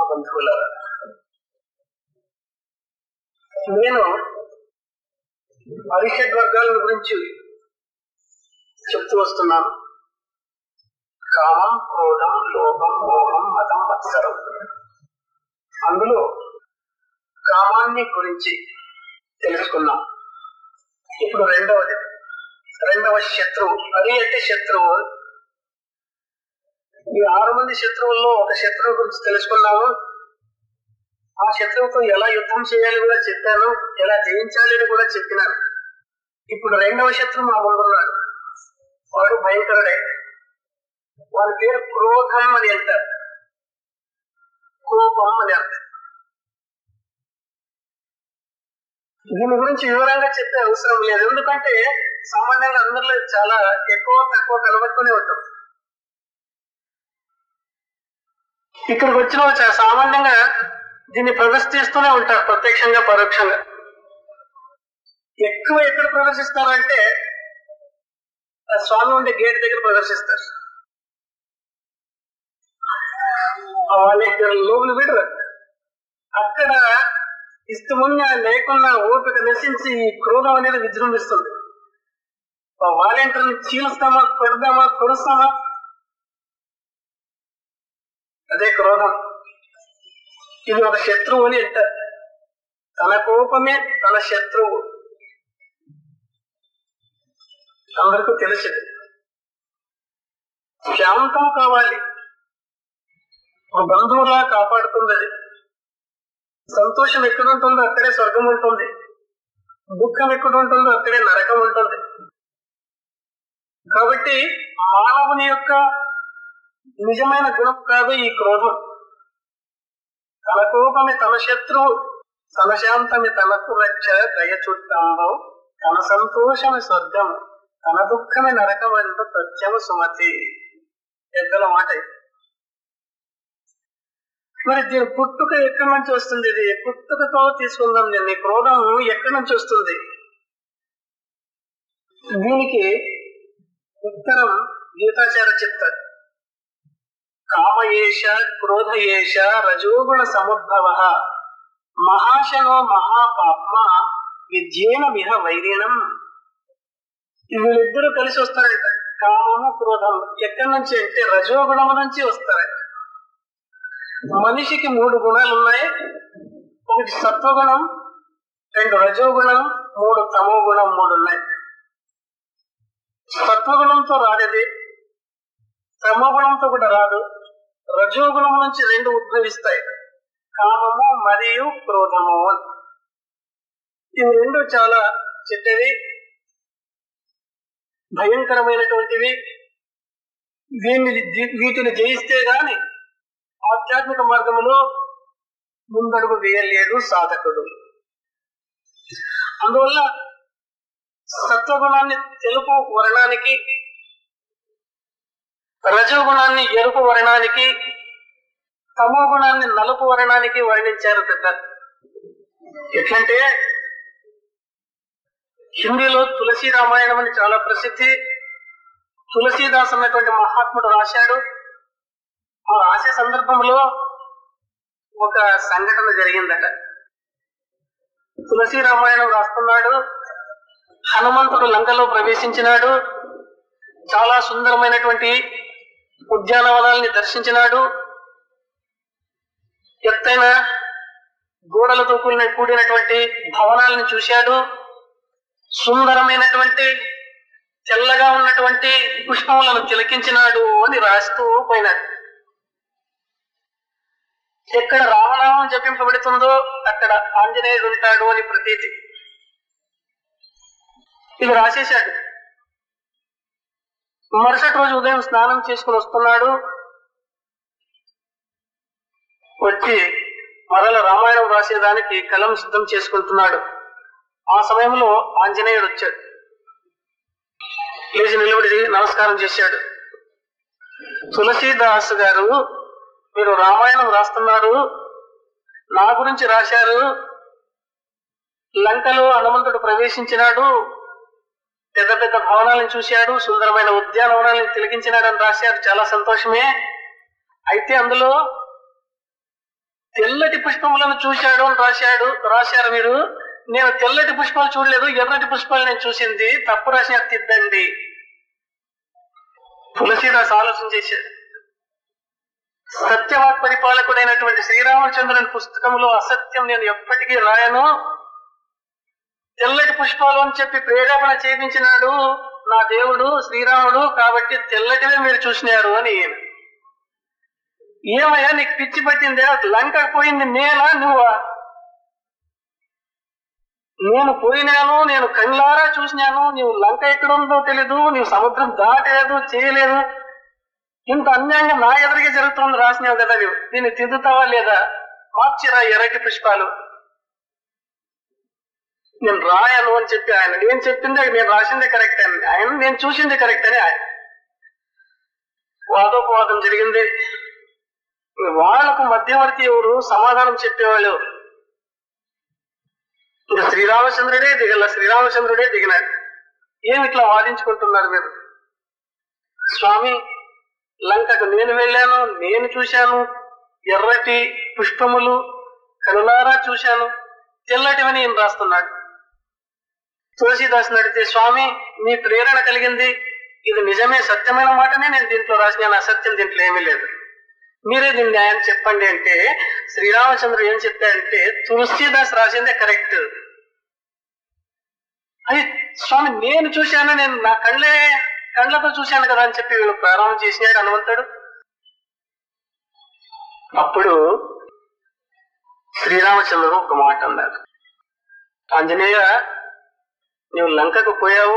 బంధువుల, నేను అరిషడ్ వర్గాల గురించి చెప్తూ వస్తున్నాను. కామం, క్రోధం, లోభం, మోహం, మదం, మత్సరం. అందులో కామాన్ని గురించి తెలుసుకున్నాం. ఇప్పుడు రెండవ శత్రువు. అది అంటే శత్రువు. ఈ 6 మంది శత్రువుల్లో ఒక శత్రువు గురించి తెలుసుకున్నాము. ఆ శత్రువుతో ఎలా యుద్ధం చేయాలి కూడా చెప్పాను, ఎలా జయించాలి అని కూడా చెప్పినాను. ఇప్పుడు రెండవ శత్రువు మా ముందున్నాడు. వాడు భయంకరుడే. వాడి పేరు క్రోధం అని అంటారు, కోపం అని అంటారు. దీని గురించి వివరంగా చెప్పే అవసరం లేదు, ఎందుకంటే సామాన్యంగా అందరిలో చాలా ఎక్కువ తక్కువ కనబడుతూనే ఉంటాం. ఇక్కడికి వచ్చిన వాళ్ళు చాలా సామాన్యంగా దీన్ని ప్రదర్శిస్తూనే ఉంటారు, ప్రత్యక్షంగా పరోక్షంగా. ఎక్కువ ఎక్కడ ప్రదర్శిస్తారంటే స్వామి ఉండే గేట్ దగ్గర ప్రదర్శిస్తారు. వాళ్ళ ఇక్కడ లోపల విడరు. అక్కడ ఇష్టమున్నా లేకున్నా ఓపిక నశించి క్రోధం అనేది విజృంభిస్తుంది. వాలంటీర్ని చీలుస్తామా, కొడదామా, కొడుస్తామా, అదే క్రోధం. ఇది ఒక శత్రువు అని అంటారు. తన కోపమే తన శత్రువు, అందరికీ తెలిసింది. శాంతం కావాలి, ఒక బంధువులా కాపాడుతుంది. అది సంతోషం ఎక్కడ ఉంటుందో అక్కడే స్వర్గం ఉంటుంది, దుఃఖం ఎక్కడ ఉంటుందో అక్కడే నరకం ఉంటుంది. కాబట్టి మానవుని యొక్క నిజమైన గుణం కాదు ఈ క్రోధం. తన కోపమే తన శత్రువు, తన శాంతమే తనకు రక్ష, దయ చుట్టంలో తన సంతోషమే స్వర్గం, తన దుఃఖమే నరకం అంటూ సత్యము సుమతి. పెద్దల మాట. మరి దీని పుట్టుక ఎక్కడి నుంచి వస్తుంది? ఇది పుట్టుకతో తీసుకుందాం. దీన్ని క్రోధం ఎక్కడి నుంచి వస్తుంది? దీనికి ఉత్తరం గీతాచార్య చెప్తారు. కామయేష క్రోధయేష రజోగుణ సముద్భవ మహాశనో మహాపాప్మ విద్యేన మిహ వైరిణం. వీళ్ళిద్దరూ కలిసి వస్తారంట. కామము క్రోధం ఎక్కడి నుంచి అంటే రజోగుణము నుంచి వస్తారంట. మనిషికి 3 గుణాలు ఉన్నాయి. ఒకటి సత్వగుణం, 2 రజోగుణం, 3 తమో గుణం, 3 ఉన్నాయి. సత్వగుణంతో రాదది, తమో గుణంతో కూడా రాదు. రజోగుణం నుంచి 2 ఉద్భవిస్తాయి, కామము మరియు క్రోధము. ఇవి 2 చాలా చెడ్డవి, భయంకరమైనటువంటివి. వీటిని జయిస్తే గాని ఆధ్యాత్మిక మార్గంలో ముందడుగు వేయలేడు సాధకుడు. అందువల్ల సత్వగుణాన్ని తెలుపు వర్ణానికి, రజోగుణాన్ని ఎరుపు వర్ణానికి, తమో గుణాన్ని నలుపు వర్ణానికి వర్ణించారు పెద్దలు. ఎట్లంటే హిందీలో తులసి రామాయణం అని చాలా ప్రసిద్ధి. తులసీదాస్ అన్నటువంటి మహాత్ముడు రాశాడు. ఆ రాసే సందర్భంలో ఒక సంఘటన జరిగిందట. తులసి రామాయణం రాస్తున్నాడు. హనుమంతుడు లంకలో ప్రవేశించినాడు. చాలా సుందరమైనటువంటి ఉద్యానవనాల్ని దర్శించినాడు. ఎత్తైన గోడలతో కూడినటువంటి భవనాలను చూశాడు. సుందరమైనటువంటి తెల్లగా ఉన్నటువంటి పుష్పములను తిలకించినాడు అని రాస్తూ పోయినాడు. ఎక్కడ రామనామం జపింపబడుతుందో అక్కడ ఆంజనేయుడు ఉంటాడు అని ప్రతీతి. ఇది రాసేశాడు. మరుసటి రోజు ఉదయం స్నానం చేసుకుని వస్తున్నాడు. వచ్చి మరల రామాయణం రాసేదానికి కలం సిద్ధం చేసుకుంటున్నాడు. ఆ సమయంలో ఆంజనేయుడు వచ్చాడు. లేచి నిలబడి నమస్కారం చేశాడు. తులసీదాస్ గారు, మీరు రామాయణం రాస్తున్నారు, నా గురించి రాశారు. లంకలో హనుమంతుడు ప్రవేశించినాడు, పెద్ద పెద్ద భవనాలను చూశాడు, సుందరమైన ఉద్యానవనాలను తిలకించినాడని రాశారు. చాలా సంతోషమే. అయితే అందులో తెల్లటి పుష్పములను చూశాడు అని రాశారు మీరు. నేను తెల్లటి పుష్పాలు చూడలేదు, ఎర్రటి పుష్పాలు నేను చూసింది. తప్పు రాసిన తిద్దండి. తులసీదాస్ ఆలోచన చేశాడు. సత్యవాక్ పరిపాలకుడైనటువంటి శ్రీరామచంద్రుని పుస్తకంలో అసత్యం నేను ఎప్పటికీ రాయను. తెల్లటి పుష్పాలు అని చెప్పి ప్రేరేపణ చేయించినాడు నా దేవుడు శ్రీరాముడు, కాబట్టి తెల్లటివే మీరు చూసినారు అని. ఏమయ్యా నీకు పిచ్చి పట్టిందే? లంకకు పోయింది నేలా నువ్వా? నేను పోయినాను, నేను కళ్ళారా చూసినాను. నీవు లంక ఎక్కడుందో తెలీదు, నీవు సముద్రం దాటలేదు, చేయలేదు. ఇంత అన్యాయంగా నా ఎదురుగా జరుగుతుంది రాసినావు కదా, నీవు దీన్ని తిద్దుతావా లేదా? మార్చిరా ఎర్రటి పుష్పాలు. నేను రాయను అని చెప్పి ఆయన, నేను చెప్పిందే నేను రాసిందే కరెక్ట్ అని ఆయన, నేను చూసింది కరెక్ట్ అని ఆయన. వాదోపవాదం జరిగింది. వాళ్లకు మధ్యవర్తి ఎవరు? సమాధానం చెప్పేవాళ్ళు. ఇంకా శ్రీరామచంద్రుడే దిగినాడు. ఏమి ఇట్లా వాదించుకుంటున్నారు మీరు? స్వామి, లంకకు నేను వెళ్ళాను, నేను చూశాను, ఎర్రటి పుష్పములు కనులారా చూశాను, తెల్లటివని నేను రాస్తున్నాడు. తులసీదాస్ అడిగితే, స్వామి మీ ప్రేరణ కలిగింది, ఇది నిజమే, సత్యమైన మాటనే నేను దీంట్లో రాసినాను, అసత్యం దీంట్లో ఏమీ లేదు, మీరే దీన్ని న్యాయం చెప్పండి అంటే శ్రీరామచంద్రుడు ఏం చెప్పాడంటే తులసీదాస్ రాసిందే కరెక్ట్. అది స్వామి నేను చూశాను, నేను నా కళ్ళతో చూశాను కదా అని చెప్పి వీళ్ళు ప్రారంభం చేసినాడు హనుమంతుడు. అప్పుడు శ్రీరామచంద్రుడు ఒక మాట అన్నారు. ఆంజనేయ, నువ్వు లంకకు పోయావు,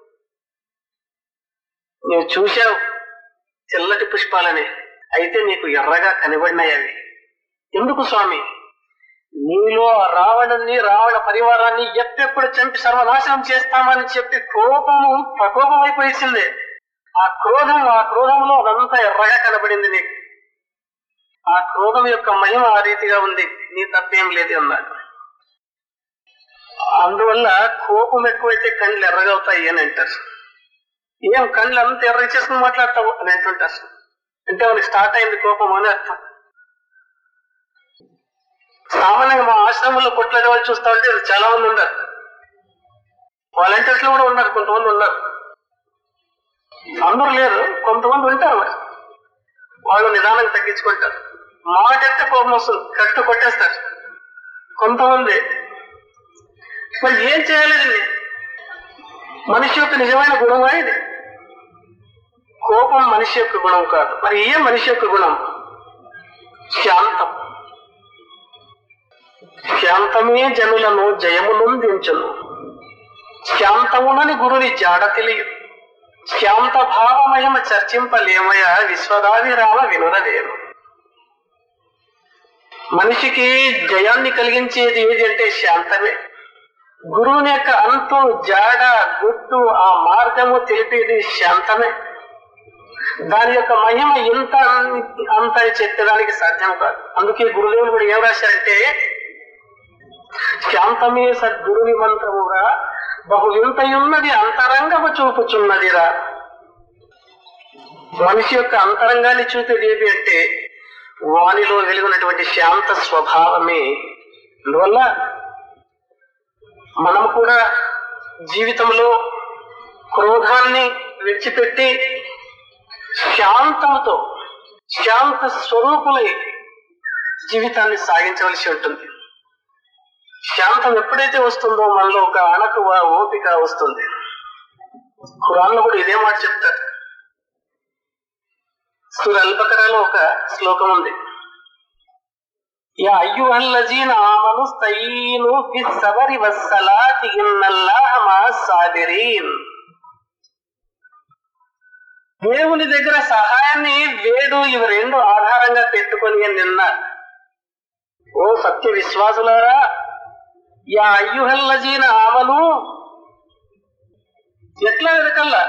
నువ్వు చూశావు తెల్లటి పుష్పాలని, అయితే నీకు ఎర్రగా కనబడినాయి అవి. ఎందుకు స్వామి? నీలో రావణుని, రావణ పరివారాన్ని ఎప్పుడెప్పుడు చంపి సర్వనాశనం చేస్తామని చెప్పి ప్రకోపం అయిపోయింది. ఆ క్రోధంలో అదంతా ఎర్రగా కనబడింది నీకు. ఆ క్రోధం యొక్క మహిమ ఆ రీతిగా ఉంది, నీ తప్పేం లేదు అన్నాడు. అందువల్ల కోపం ఎక్కువైతే కళ్ళు ఎర్రగవుతాయి అని అంటారు. ఏం కళ్ళు అంత ఎర్ర చేసుకుని మాట్లాడతావు అని అంటుంటారు. అంటే వాళ్ళకి స్టార్ట్ అయింది కోపం అని అర్థం. సామాన్యంగా మా ఆశ్రమంలో కొట్లాడే వాళ్ళు చూస్తా ఉంటే చాలా మంది ఉన్నారు, వాలంటీర్స్ లో కూడా ఉన్నారు, కొంతమంది ఉన్నారు, అందరూ లేరు, కొంతమంది ఉంటారు. వాళ్ళు నిదానంగా తగ్గించుకుంటారు. మాటెత్తే కోపం వస్తుంది, కట్టు కొట్టేస్తారు. కొంతమంది మరి ఏం చేయలేదండి, మనిషి యొక్క నిజమైన గుణమా ఇది? కోపం మనిషి యొక్క గుణం కాదు. మరి ఏ మనిషి యొక్క గుణం? శాంతం. శాంతమే జనులను జయమునందించును, శాంతమునని గురుని జాడ తెలియదు, శాంత భావమహిమ చర్చింపలేమయ విశ్వదావిరామ వినురదేను. మనిషికి జయాన్ని కలిగించేది ఏది అంటే శాంతమే. గురువుని యొక్క అంతు, జాడ, గుట్టు, ఆ మార్గము తెలిపేది శాంతమే. దాని యొక్క మహిమ ఇంత అంత చెప్పడానికి సాధ్యం కాదు. అందుకే గురుదేవులు కూడా ఏం రాశారంటే, శాంతమే సద్గురుని మంత్రముగా బహు వింతయున్నది అంతరంగము చూపుచున్నదిరా. మనిషి యొక్క అంతరంగాన్ని చూపేది ఏది అంటే వానిలో వెలుగున్నటువంటి శాంత స్వభావమే. అందువల్ల మనం కూడా జీవితంలో క్రోధాన్ని విడిచిపెట్టి శాంతంతో, శాంత స్వరూపులై జీవితాన్ని సాగించవలసి ఉంటుంది. శాంతం ఎప్పుడైతే వస్తుందో మనలో ఒక అణకువ, ఓపిక వస్తుంది. ఖురాన్లో కూడా ఇదే మాట చెప్తారు. సూరా అల్-బకరాలో ఒక శ్లోకం ఉంది, యా అయ్యుహల్లజీన ఆమను స్తయీను బిస్సబరి వస్సలాతి ఇన్నల్లాహ మఅస్సాబిరీన్. దేవుని దగ్గర సహాయాన్ని వేడు, ఇవి రెండు ఆధారంగా పెట్టుకొని నిన్న ఓ సత్య విశ్వాసులారా, యా అయ్యుహల్లజీన ఆమను ఎట్లా వెతకల్లా?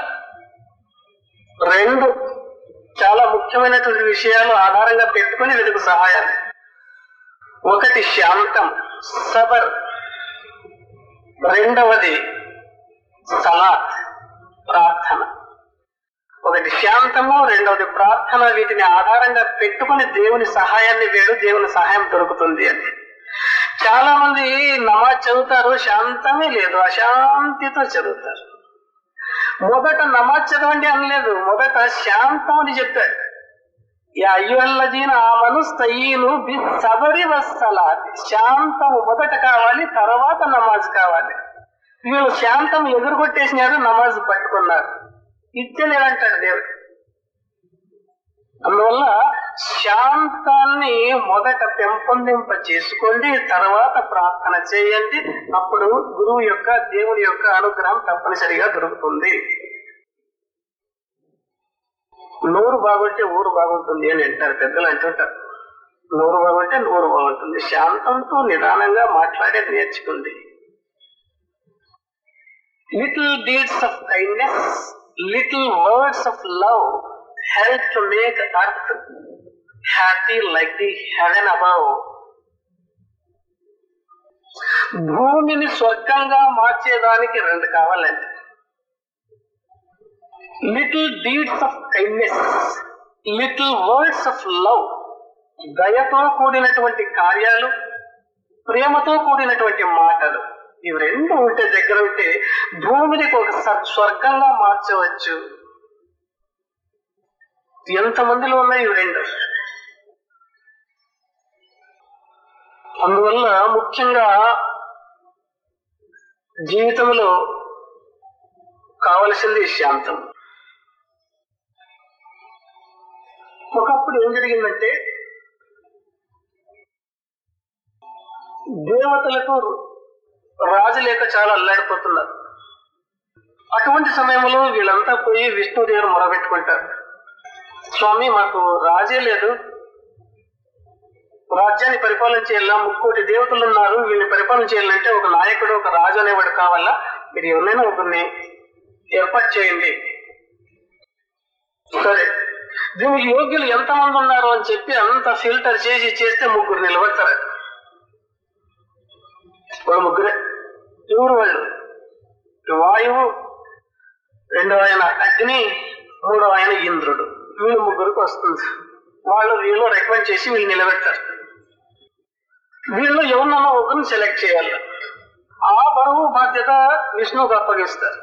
రెండు చాలా ముఖ్యమైనటువంటి విషయాలు ఆధారంగా పెట్టుకుని వెతుకు సహాయాన్ని. ఒకటి శాంతం, సబర్. రెండవది సలాత్, ప్రార్థన. ఒకటి శాంతము, రెండవది ప్రార్థన. వీటిని ఆధారంగా పెట్టుకుని దేవుని సహాయాన్ని వేడు, దేవుని సహాయం దొరుకుతుంది అని. చాలా మంది నమాజ్ చదువుతారు, శాంతమే లేదు, అశాంతితో చదువుతారు. మొదట నమాజ్ చదవండి అనలేదు, మొదట శాంతం అని చెప్పాడు. యా అయ్యుహల్లజీన ఆమను స్తయీను బిస్సబరి వస్సలాతి. శాంతము మొదట కావాలి, తర్వాత నమాజ్ కావాలి. వీళ్ళు శాంతం ఎదురుకొట్టేసినారు, నమాజ్ పట్టుకున్నారు. ఇచ్చలేదంటాడు దేవుడు. అందువల్ల శాంతాన్ని మొదట పెంపొందింప చేసుకోండి, తర్వాత ప్రార్థన చేయండి. అప్పుడు గురువు యొక్క, దేవుని యొక్క అనుగ్రహం తప్పనిసరిగా దొరుకుతుంది. నోరు బాగుంటే ఊరు బాగుంటుంది అని అంటారు పెద్దలు, అంటుంటారు. నోరు బాగుంటే నోరు బాగుంటుంది. శాంతంతో నిదానంగా మాట్లాడేది నేర్చుకుంది. Little deeds of kindness, little words of love help to make earth happy like the heaven above. భూమిని స్వర్గంగా మార్చేదానికి రెండు కావాలండి. Little deeds of kindness, little words of love. దయతో కూడినటువంటి కార్యాలు, ప్రేమతో కూడినటువంటి మాటలు, ఇవి రెండు ఉంటే దగ్గర ఉంటే భూమిని ఒక స్వర్గంగా మార్చవచ్చు. ఎంతమందిలో ఉన్నాయి ఇవి రెండు. అందువల్ల ముఖ్యంగా జీవితంలో కావలసింది శాంతం. ఒకప్పుడు ఏం జరిగిందంటే, దేవతలకు రాజు లేక చాలా అల్లాడిపోతున్నారు. అటువంటి సమయంలో వీళ్ళంతా పోయి విష్ణుదేవుడు మొరబెట్టుకుంటారు. స్వామి, మాకు రాజే లేదు, రాజ్యాన్ని పరిపాలన చేయాలా, 3 దేవతలు ఉన్నారు, వీళ్ళని పరిపాలన చేయాలంటే ఒక నాయకుడు, ఒక రాజు అనేవాడు కావాలా, మీరు ఎవరైనా ఒకరిని ఏర్పాటు చేయండి. సరే, దీనికి యోగ్యులు ఎంతమంది ఉన్నారు అని చెప్పి అంత ఫిల్టర్ చేస్తే 3 నిలబడతారు. వాళ్ళు 3. ఎవరు వాళ్ళు? వాయువు, 2వ ఆయన అగ్ని, 3వ ఆయన ఇంద్రుడు. వీళ్ళు 3కి వస్తుంది. వీళ్ళు రికమెండ్ చేసి వీళ్ళు నిలబెడతారు. వీళ్ళు ఎవరినన్నా ఒకరిని సెలెక్ట్ చేయాలి. ఆ బరువు బాధ్యత విష్ణువుకు అప్పగిస్తారు.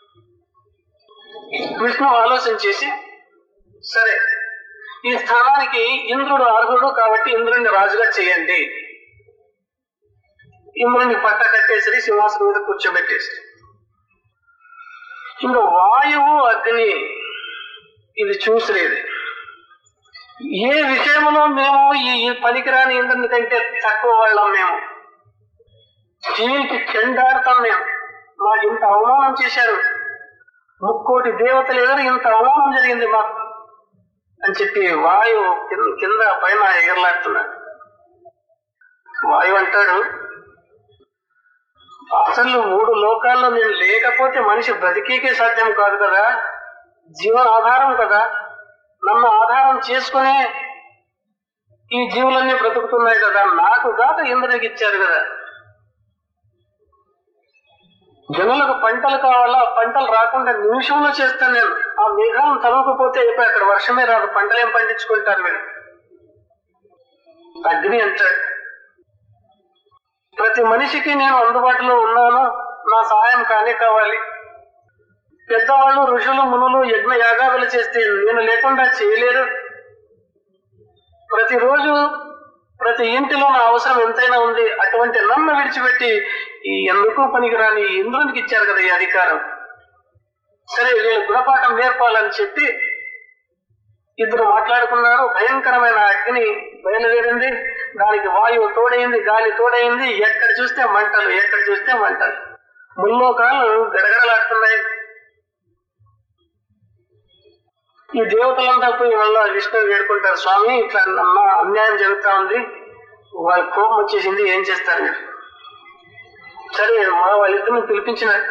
విష్ణు ఆలోచన చేసి, సరే ఈ స్థానానికి ఇంద్రుడు అర్హుడు కాబట్టి ఇంద్రుడిని రాజుగా చేయండి. ఇంద్రుడిని పట్ట కట్టేసి సింహాసనం మీద కూర్చోబెట్టేసి, ఇంకా వాయువు, అగ్ని ఇది చూసిరేది. ఏ విషయంలో మేము ఈ పనికిరాని ఇంద్రుని కంటే తక్కువ వాళ్ళం, మేము జీవికి చెండాడతాం, మాకు ఇంత అవమానం చేశారు, 3 దేవతలు ఎదురు ఇంత అవమానం జరిగింది మాకు అని చెప్పి వాయువు కింద పైన ఎగరలాడుతున్నాడు. వాయువు అంటాడు, అసలు 3 లోకాల్లో నేను లేకపోతే మనిషి బ్రతికేకే సాధ్యం కాదు కదా, జీవన ఆధారం కదా, నన్ను ఆధారం చేసుకునే ఈ జీవులన్నీ బ్రతుకుతున్నాయి కదా, నాకు కాక ఇంద్రునికి ఇచ్చారు కదా. జనులకు పంటలు కావాలా, పంటలు రాకుండా నిమిషంలో చేస్తాను నేను. ఆ మేఘాలను తలవకపోతే అయిపోయి అక్కడ వర్షమే రాదు, పంటలేం పండించుకుంటారు మీరు. అగ్ని అంటాడు, ప్రతి మనిషికి నేను అందుబాటులో ఉన్నాను, నా సహాయం కావాలి. పెద్దవాళ్ళు, ఋషులు, మునులు యజ్ఞ యాగాదులు చేస్తే నేను లేకుండా చేయలేరు. ప్రతిరోజు ప్రతి ఇంటిలో నా అవసరం ఎంతైనా ఉంది. అటువంటి నన్ను విడిచిపెట్టి ఈ ఎందుకు పనికిరాని ఇంద్రునికి ఇచ్చారు కదా ఈ అధికారం. సరే, వీళ్ళు గుణపాఠం నేర్పాలని చెప్పి ఇద్దరు మాట్లాడుకున్నారు. భయంకరమైన అగ్ని బయలుదేరింది, దానికి వాయువు తోడైంది, గాలి తోడైంది. ఎక్కడ చూస్తే మంటలు, ఎక్కడ చూస్తే మంటలు. ముల్లోకాలు గడగడలాడుతున్నాయి. ఈ దేవతలంతా పోయి వల్ల విష్ణువు వేడుకుంటారు, స్వామి ఇట్లా అన్యాయం జరుగుతా ఉంది, వాళ్ళ కోపం వచ్చేసింది, ఏం చేస్తారు మీరు? సరే, వాళ్ళిద్దరిని పిలిపించినారు.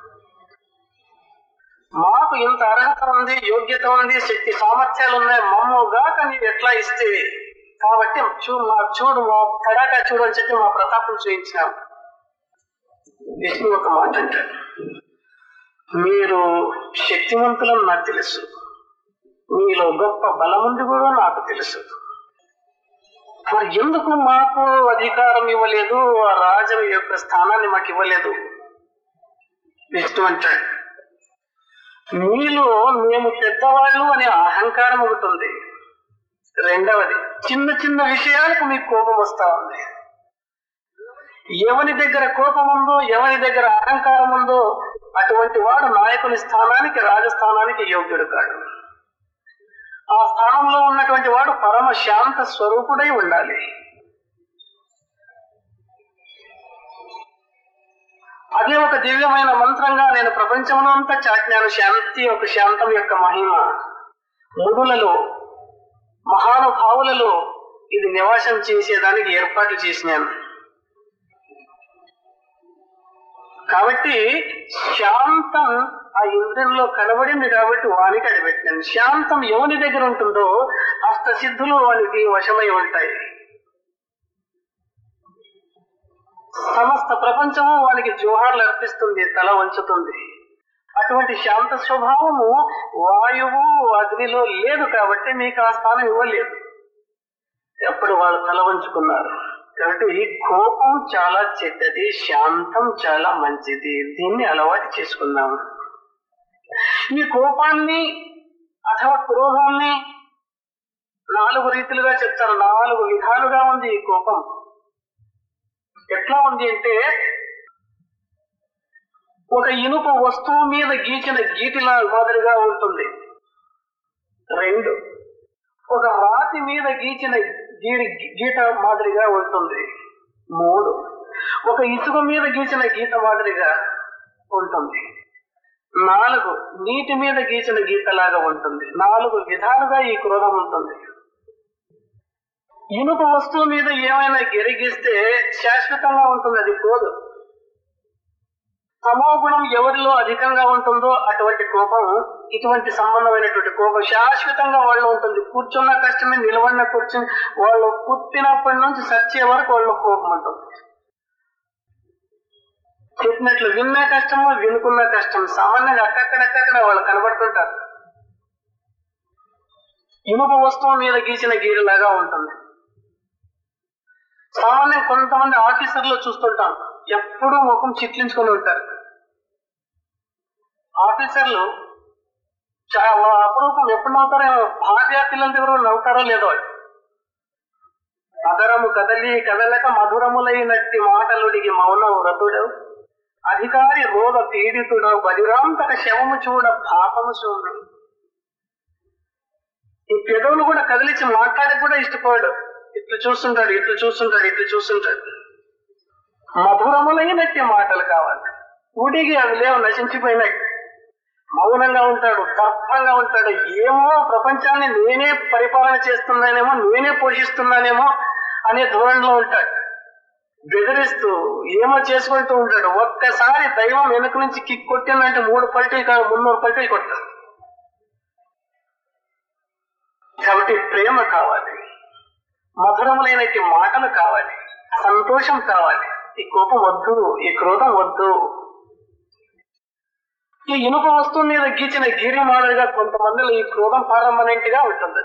మాకు ఇంత అర్హత ఉంది, యోగ్యత ఉంది, శక్తి సామర్థ్యాలు ఉన్నాయి, మమ్మగాక నీవు ఎట్లా ఇస్తే, కాబట్టి చూడు మా తడాకా చూడు అని చెప్పి మా ప్రతాపం చూపించినాం. విష్ణు ఒక మాట అంటాడు, మీరు శక్తివంతులని నాకు తెలుసు, మీలో గొప్ప బలం ఉంది కూడా నాకు తెలుసు. మరి ఎందుకు మాకు అధికారం ఇవ్వలేదు, ఆ రాజు యొక్క స్థానాన్ని మాకు ఇవ్వలేదు? విష్ణు అంటాడు, మీలో మేము పెద్దవాళ్ళు అనే అహంకారం ఒకటి ఉంది. రెండవది, చిన్న చిన్న విషయాలకు మీకు కోపం వస్తా ఉంది. ఎవరి దగ్గర కోపం ఉందో, ఎవరి దగ్గర అహంకారం ఉందో అటువంటి వాడు నాయకుని స్థానానికి, రాజస్థానానికి యోగ్యుడు కాడు. ఆ స్థానంలో ఉన్నటువంటి వాడు పరమ శాంత స్వరూపుడై ఉండాలి. అదే ఒక దివ్యమైన మంత్రంగా నేను ప్రపంచంలో అంతా చాటినాను. శాంతి ఒక శాంతం యొక్క మహిమ మునులలో, మహానుభావులలో ఇది నివాసం చేసేదానికి ఏర్పాట్లు చేసినాను. కాబట్టి శాంతం ఆ ఇంద్రియంలో కనబడింది కాబట్టి వానికి అడిపెట్టినాను. శాంతం ఎవరి దగ్గర ఉంటుందో అష్టసిద్ధులు వానికి వశమై ఉంటాయి. సమస్త ప్రపంచము వానికి జోహార్లు అర్పిస్తుంది, తల వంచుతుంది. అటువంటి శాంత స్వభావము వాయువు, అగ్నిలో లేదు కాబట్టి మీకు ఆ స్థానం ఇవ్వలేదు. ఎప్పుడు వాళ్ళు తల వంచుకున్నారు. కాబట్టి కోపం చాలా చెడ్డది, శాంతం చాలా మంచిది. దీన్ని అలవాటు చేసుకుందాము. ఈ కోపాన్ని అథవా క్రోధాన్ని 4 రీతులుగా చెప్తారు. 4 విధాలుగా ఉంది ఈ కోపం. ఎట్లా ఉంది అంటే, ఒక ఇనుప వస్తువు మీద గీచిన గీటిలా మాదిరిగా ఉంటుంది. 2, ఒక రాతి మీద గీచిన గీత మాదిరిగా ఉంటుంది. 3, ఒక ఇసుక మీద గీచిన గీత మాదిరిగా ఉంటుంది. 4, నీటి మీద గీచిన గీతలాగా ఉంటుంది. 4 విధాలుగా ఈ క్రోధం ఉంటుంది. ఇనుప వస్తువు మీద ఏమైనా గెరిగిస్తే శాశ్వతంగా ఉంటుంది, అది పోదు. తమో గుణం ఎవరిలో అధికంగా ఉంటుందో అటువంటి కోపం, ఇటువంటి సంబంధమైనటువంటి కోపం శాశ్వతంగా వాళ్ళు ఉంటుంది. కూర్చున్న కష్టమే, నిలబడిన కూర్చుని వాళ్ళు పుట్టినప్పటి నుంచి చచ్చే వరకు వాళ్ళ కోపం ఉంటుంది. చెప్పినట్లు విన్న కష్టము, వినుకున్న కష్టం. సామాన్యంగా అక్కడక్కడ వాళ్ళు కనబడుతుంటారు. ఇనుప వస్తువు మీద గీసిన గీరలాగా ఉంటుంది. సామాన్యంగా కొంతమంది ఆఫీసర్లు చూస్తుంటాం, ఎప్పుడూ ముఖం చిట్లించుకొని ఉంటారు. ఆఫీసర్లు చాలా అపురూపం. ఎప్పుడు నవ్వుతారో, భార్య పిల్లల దగ్గర నవ్వుతారో లేదో. అదరము కదలి కదలక మధురములైనట్టి మాటలుడిగి మౌన వ్రతుడు, అధికారి రోగ పీడితుడు, బలిరాంతక శవము చూడ పాపము చూడు. ఈ పెదవులు కూడా కదిలించి మాట్లాడి కూడా ఇష్టపడు. ఇట్లు చూస్తుంటాడు, ఇట్లు చూస్తుంటాడు, ఇట్లు చూస్తుంటాడు. మధురములైనట్టి మాటలు కావాలి. ఉడిగి అవి లేవు, నశించిపోయినాయి. మౌనంగా ఉంటాడు, దర్భంగా ఉంటాడు. ఏమో ప్రపంచాన్ని నేనే పరిపాలన చేస్తున్నానేమో, నేనే పోషిస్తున్నానేమో అనే ధోరణిలో ఉంటాడు. బెదిరిస్తూ ఏమో చేసుకుంటూ ఉంటాడు. ఒక్కసారి దైవం వెనుక నుంచి కిక్ కొట్టిందంటే 3 పల్టీలు కాదు, 300 పల్టీలు కొట్టాడు. కాబట్టి ప్రేమ కావాలి, మధురములైనటి మాటలు కావాలి, సంతోషం కావాలి. ఈ కోపం వద్దు, ఈ క్రోధం వద్దు. ఈ ఇనుప వస్తువు మీద గీచిన గిరి మాదిరిగా కొంతమందిలో ఈ క్రోధం పర్మనెంట్ గా ఉంటుంది.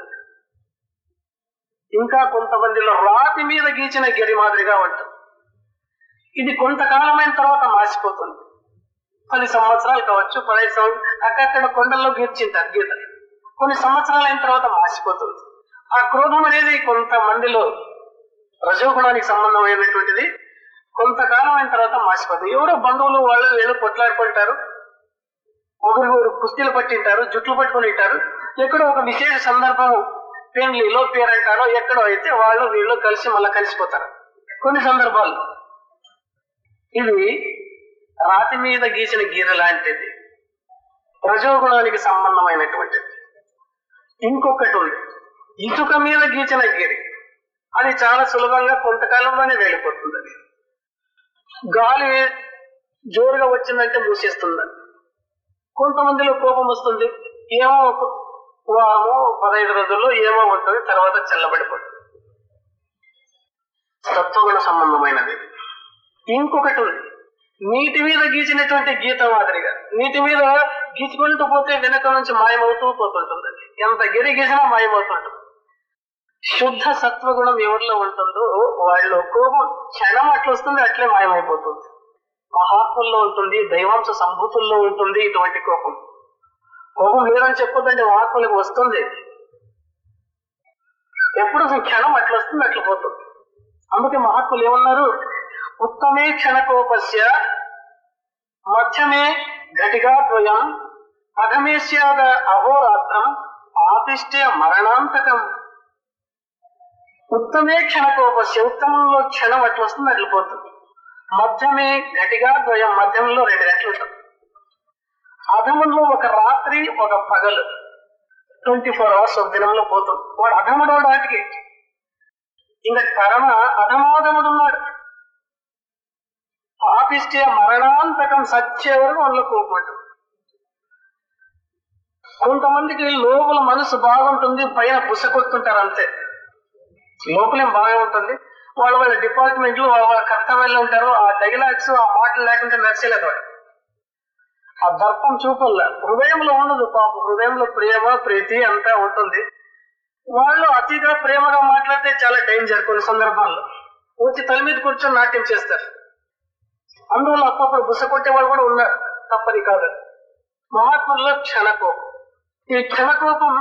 ఇంకా కొంతమందిలో రాతి మీద గీచిన గిరి మాదిరిగా ఉంటుంది. ఇది కొంతకాలమైన తర్వాత మాసిపోతుంది. 10 సంవత్సరాలు కావచ్చు, 15 సంవత్సరాలు. అక్కడక్కడ కొండల్లో గీర్చింటారు గీత. కొన్ని సంవత్సరాలు అయిన తర్వాత మాసిపోతుంది. ఆ క్రోధం అనేది కొంతమందిలో రజోగుణానికి సంబంధమైనటువంటిది. కొంతకాలం అయిన తర్వాత మాసిపోతుంది. ఎవరో బంధువులు వాళ్ళు వీళ్ళు కొట్లాడుకుంటారు, ఒకరు కుస్తీలు పట్టింటారు, జుట్లు పట్టుకుని ఉంటారు. ఎక్కడో ఒక విశేష సందర్భం, పెళ్లిలో పేరంటారో ఎక్కడో అయితే వాళ్ళు వీళ్ళు కలిసి మళ్ళీ కలిసిపోతారు కొన్ని సందర్భాలు. ఇది రాతి మీద గీసిన గీర లాంటిది, రజోగుణానికి సంబంధమైనటువంటిది. ఇంకొకటి ఉంది, ఇటుక మీద గీచిన గిరి. అది చాలా సులభంగా కొంతకాలంలోనే వెళ్ళిపోతుంది. అది గాలి జోరుగా వచ్చిందంటే మూసేస్తుందని. కొంతమందిలో కోపం వస్తుంది, ఏమో వారము 15 రోజుల్లో ఏమో ఉంటుంది, తర్వాత చల్లబడిపోతుంది. తత్వగుణ సంబంధమైనది. ఇంకొకటి ఉంది, నీటి మీద గీచినటువంటి గీత మాదిరిగా. నీటి మీద గీచుకుంటూ పోతే వెనక నుంచి మాయమవుతూ పోతుంటుంది. ఎంత గిరిగేసినా మాయమవుతుంటాం. శుద్ధ సత్వగుణం ఎవరిలో ఉంటుందో వాళ్ళు కోపం క్షణం అట్లా వస్తుంది, అట్లే మాయమైపోతుంది. మహాత్ముల్లో ఉంటుంది, దైవాంశ సంభూతుల్లో ఉంటుంది ఇటువంటి కోపం. కోపం లేదని చెప్పొద్దండి, మహాత్ములకు వస్తుంది. ఎప్పుడు క్షణం అట్లా వస్తుంది, అట్లా పోతుంది. అందుకే మహాత్ములు ఏమన్నారు, ఉత్తమే క్షణకోపస్య మధ్యమే ఘటిగా ద్వయం అధమే స్యాద అహోరాత్రం ఆతిష్టే మరణాంతకం. ఉత్తమే క్షణకోపస్య, ఉత్తమంలో క్షణం అట్లా వస్తుంది, అట్లా పోతుంది. మధ్యమే ఘటిగా ద్వయం, మధ్యంలో 2 గంటలు ఉంటుంది. అధమంలో ఒక రాత్రి ఒక పగలు, 24 hours ఒక దినంలో పోతుంది. వాడు అధముడు వాటికి ఇంకా కరణ అధమాధముడున్నాడు. పాపిష్టే మరణాంతకం, సత్య వరకు వాళ్ళ కోపమంటు. కొంతమందికి లోపల మనసు బాగుంటుంది, పైన బుస కొడుతుంటారు అంతే. లోపలేం బాగా ఉంటుంది, వాళ్ళ వాళ్ళ డిపార్ట్మెంట్లు వాళ్ళ కర్తవ్యాలు ఉంటారు. ఆ డైలాగ్స్ ఆ మాటలు లేకుంటే నచ్చలేదు వాడు. ఆ దర్పం చూపల్లా, హృదయంలో ఉండదు. పాప హృదయంలో ప్రేమ ప్రీతి అంతా ఉంటుంది. వాళ్ళు అతిగా ప్రేమగా మాట్లాడితే చాలా డేంజర్. కొన్ని సందర్భాల్లో వచ్చి తల మీద కూర్చొని నాట్యం చేస్తారు. అందువల్ల అప్పుడప్పుడు బుస కొట్టే వాళ్ళు కూడా ఉన్నారు, తప్పని కాదు. మహాత్ముల్లో క్షణకోపం, ఈ క్షణకోపం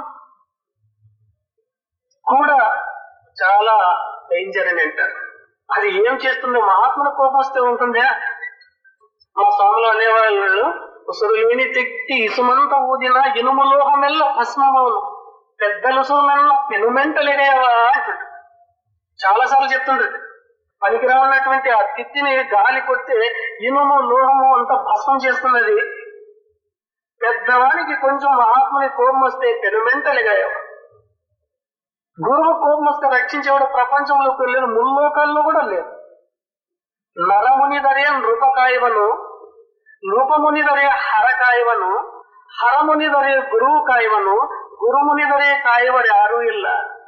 కూడా చాలా డేంజర్ అని అంటారు. అది ఏం చేస్తుందో, మహాత్ముల కోపం వస్తే ఉంటుందా? మా స్వాములు అనేవాళ్ళు, ఉసురులేని తెక్తి ఇసుమంత ఊదిన ఇనుములోహమెల్ల భస్మమవును, పెద్దలుసుమెల్ల పెనుమెంటలేవా అంటుంటారు. చాలాసార్లు చెప్తుండ్రు. పనికిరానటువంటి ఆ తిత్తిని గాలి కొడితే ఇనుము లోహము అంతా భస్మం చేస్తున్నది. పెద్దవానికి కొంచెం మహాత్ముని కోపం వస్తే పెనుమెంటలిగాయవ. గురువు కోపం వస్తే రక్షించేవాడు ప్రపంచంలోకి వెళ్ళిన ముల్లోకాల్లో కూడా లేదు. నరముని దరే నృపకాయవను, నృపముని దరే హరకాయవను, హరముని దరే గురువు కాయవను, గురుముని దరే కాయవరి ఆరు ఇల్ల.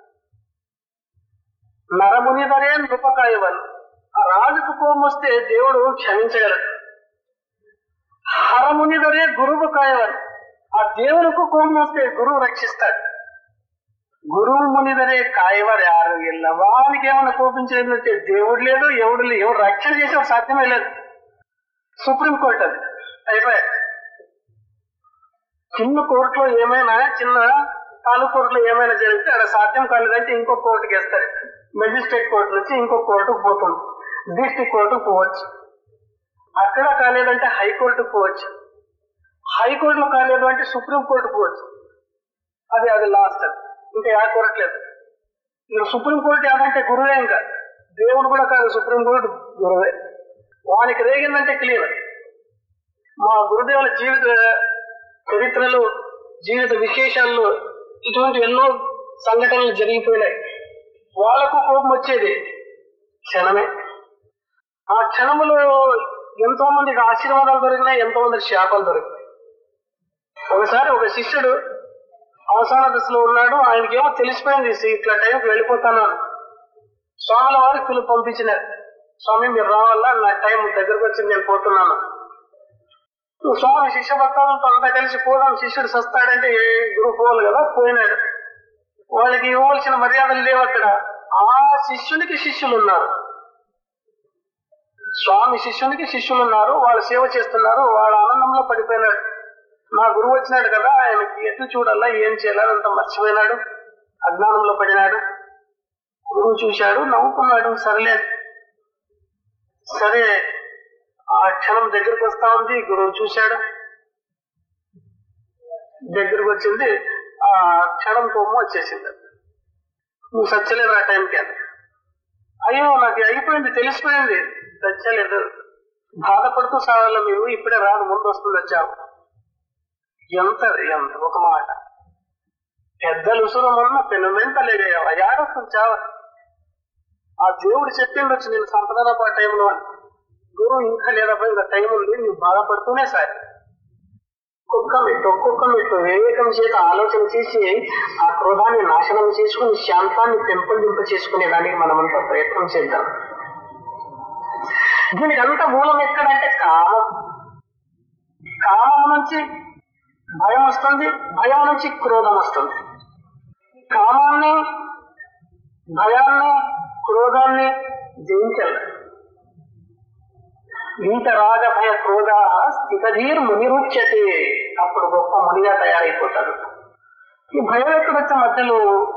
నరముని దరే నృపకాయవను, ఆ రాజుకు కోపం వస్తే దేవుడు క్షమించగలడు. హరముని దరే గురువు కాయవను, ఆ దేవునికి కోపం వస్తే గురువు రక్షిస్తాడు. గురువు మునిదరే కాయవారు ఆరు ఇళ్ళ. వానికి ఏమైనా కోపించేదంటే దేవుడు లేదు, ఎవడు లేదు, ఎవరు రక్షణ చేసే సాధ్యమే లేదు. సుప్రీంకోర్టు అది అయిపోయాయి. చిన్న కోర్టులో ఏమైనా, చిన్న తాలూకు కోర్టులో ఏమైనా జరిగితే అక్కడ సాధ్యం కాలేదంటే ఇంకో కోర్టుకి వేస్తారు. మెజిస్ట్రేట్ కోర్టు నుంచి ఇంకో కోర్టుకు పోతుంది. డిస్ట్రిక్ట్ కోర్టుకు పోవచ్చు. అక్కడ కాలేదంటే హైకోర్టుకు పోవచ్చు. హైకోర్టులో కాలేదు అంటే సుప్రీంకోర్టు పోవచ్చు. అది లాస్ట్. అది ఇంకా యా కోర్టు లేదు. ఇంకా సుప్రీంకోర్టు ఏదంటే గురువే, ఇంకా దేవుడు కూడా కాదు, సుప్రీంకోర్టు గురువే. వానికి రేగిందంటే క్లియర్. మా గురుదేవుల జీవిత చరిత్రలు, జీవిత విశేషాల్లో ఇటువంటి ఎన్నో సంఘటనలు జరిగిపోయినాయి. వాళ్లకు కోపం వచ్చేది క్షణమే. ఆ క్షణములో ఎంతో మందికి ఆశీర్వాదాలు దొరికినాయి, ఎంతో మందికి శాపాలు దొరికినాయి. ఒకసారి ఒక శిష్యుడు అవసాన దశలో ఉన్నాడు. ఆయనకేమో తెలిసిపోయింది ఇట్లా టైంకి వెళ్ళిపోతాను. స్వాముల వారికి పిలుపు పంపించినారు. స్వామి మీరు రావాలా, నా టైం దగ్గరకు వచ్చింది, నేను పోతున్నాను. స్వామి శిష్య భక్తులతో అంతా కలిసి పోదాం, శిష్యుడు సస్తాడంటే గురువు పోవాలి కదా, పోయినాడు. వాళ్ళకి ఇవ్వాల్సిన మర్యాదలు లేవు అక్కడ. ఆ శిష్యునికి శిష్యులు ఉన్నారు, స్వామి శిష్యునికి శిష్యులు ఉన్నారు, వాళ్ళు సేవ చేస్తున్నారు. వాళ్ళ ఆనందంలో పడిపోయినాడు. నా గురువు వచ్చినాడు కదా, ఆయనకి ఎటు చూడాలా, ఏం చేయాలని అంత మర్చిపోయినాడు, అజ్ఞానంలో పడినాడు. గురువు చూశాడు, నవ్వుకున్నాడు. సరే ఆ క్షణం దగ్గరికి వస్తా ఉంది. గురువు చూశాడు, దగ్గరకు వచ్చింది. ఆ క్షణం కోపం వచ్చేసింది. నువ్వు సచ్చలేదు ఆ టైంకి అని. అయ్యో నాకు అయిపోయింది, తెలిసిపోయింది, సచ్చలేదు, బాధపడుతూ సాగాల, మీరు ఇప్పుడే రాదు, ముందు వస్తుంది వచ్చావు. ఎంత ఒక మాట. పెద్దలు ఉసురమన్న పెనుమెంటలేగయ్యావు, యాడొస్తుంది చావ. ఆ దేవుడు చెప్పిండొచ్చు నేను సంపదనపా టైంలో అని. గురువు ఇంకా లేదబ్బా, ఇంకా టైం ఉంది, నువ్వు బాధపడుతూనే సార్. ఒక్కొక్క మెట్టు వివేకం చేత ఆలోచన చేసి ఆ క్రోధాన్ని నాశనం చేసుకుని శాంతాన్ని పెంపొందింప చేసుకునేదానికి మనమంతా ప్రయత్నం చేద్దాం. దీనికి అంత మూలం ఎక్కడంటే కామం. కామం నుంచి భయం వస్తుంది, భయం నుంచి క్రోధం వస్తుంది. కామాన్ని, భయాన్ని, క్రోధాన్ని జయించాలి. వీత రాగ భయ క్రోధ స్థితధీర్ మునిరుచ్యతే. అప్పుడు గొప్ప మునిగా తయారైపోతాడు. ఈ భయం ఎక్కడొచ్చే మధ్యలో